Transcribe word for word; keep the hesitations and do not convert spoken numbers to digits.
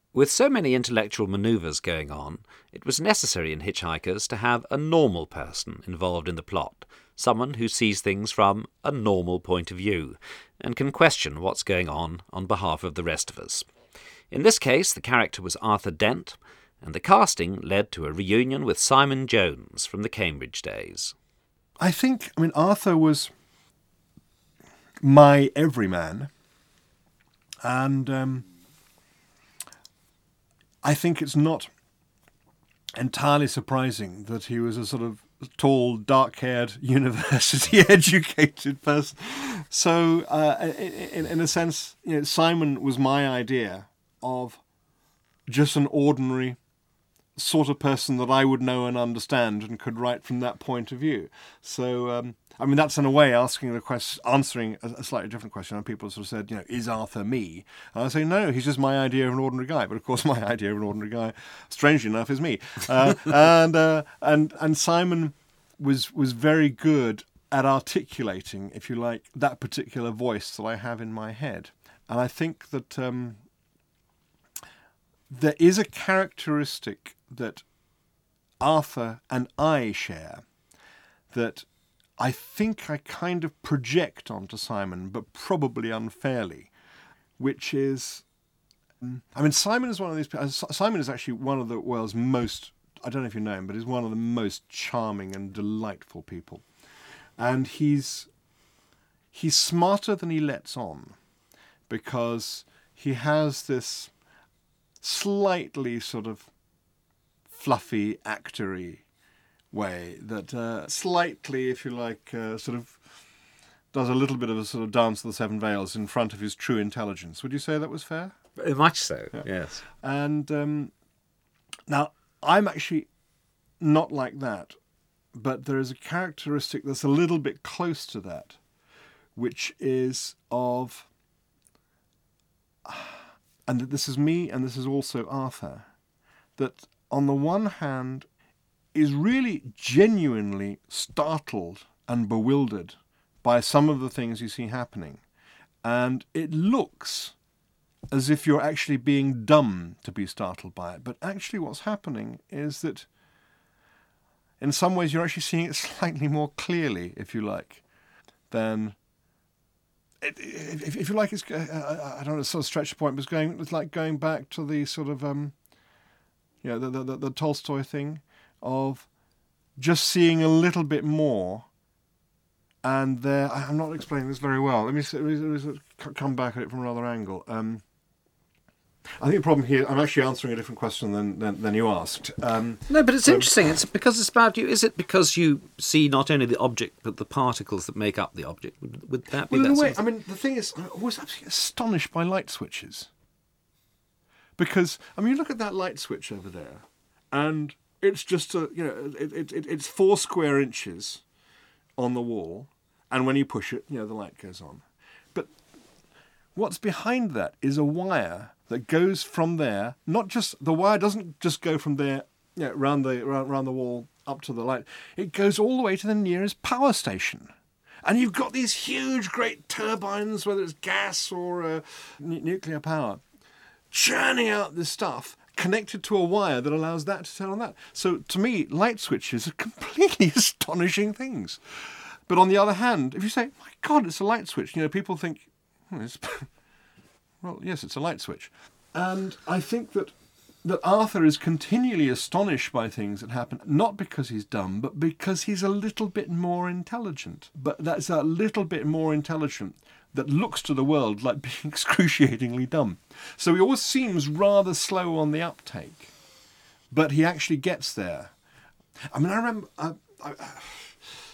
With so many intellectual manoeuvres going on, it was necessary in Hitchhikers to have a normal person involved in the plot, someone who sees things from a normal point of view, and can question what's going on on behalf of the rest of us. In this case, the character was Arthur Dent, and the casting led to a reunion with Simon Jones from the Cambridge days. I think, I mean, Arthur was my everyman, and um, I think it's not entirely surprising that he was a sort of tall, dark-haired, university-educated person. So, uh, in, in a sense, you know, Simon was my idea of just an ordinary sort of person that I would know and understand and could write from that point of view. So, um, I mean, that's in a way asking the question, answering a, a slightly different question. And people sort of said, you know, is Arthur me? And I say, no, he's just my idea of an ordinary guy. But of course, my idea of an ordinary guy, strangely enough, is me. Uh, and uh, and and Simon was was very good at articulating, if you like, that particular voice that I have in my head. And I think that um, there is a characteristic that Arthur and I share that I think I kind of project onto Simon, but probably unfairly, which is, I mean, Simon is one of these people. Simon is actually one of the world's most, I don't know if you know him, but he's one of the most charming and delightful people. And he's he's smarter than he lets on, because he has this slightly sort of fluffy, actory way that uh, slightly, if you like, uh, sort of does a little bit of a sort of dance of the seven veils in front of his true intelligence. Would you say that was fair? Very much so, Yeah. yes. And um, now, I'm actually not like that, but there is a characteristic that's a little bit close to that, which is of, and that this is me and this is also Arthur, that on the one hand is really genuinely startled and bewildered by some of the things you see happening. And it looks as if you're actually being dumb to be startled by it. But actually what's happening is that in some ways you're actually seeing it slightly more clearly, if you like, than... It, if, if you like, it's, uh, I don't know, sort of stretch the point, but it's, going, it's like going back to the sort of, um, you know, the, the, the, the Tolstoy thing of just seeing a little bit more. And there, I'm not explaining this very well. Let me, let me, let me come back at it from another angle. Um, I think the problem here, I'm actually answering a different question than than, than you asked. Um, No, but it's so- interesting. It's because it's about you. Is it because you see not only the object, but the particles that make up the object? Would, would that be Well, in that a way, sort I of- mean, the thing is, I'm always absolutely astonished by light switches. Because, I mean, you look at that light switch over there, and it's just, a, you know, it, it, it, it's four square inches on the wall, and when you push it, you know, the light goes on. But what's behind that is a wire that goes from there, not just, the wire doesn't just go from there, you know, round the, round, round the wall up to the light. It goes all the way to the nearest power station. And you've got these huge, great turbines, whether it's gas or uh, n- nuclear power, churning out this stuff connected to a wire that allows that to turn on that. So to me, light switches are completely astonishing things. But on the other hand, if you say, my God, it's a light switch, you know, people think, hmm, it's well, yes, it's a light switch. And I think that that Arthur is continually astonished by things that happen, not because he's dumb, but because he's a little bit more intelligent. But that's a little bit more intelligent that looks to the world like being excruciatingly dumb. So he always seems rather slow on the uptake, but he actually gets there. I mean, I remember... I, I,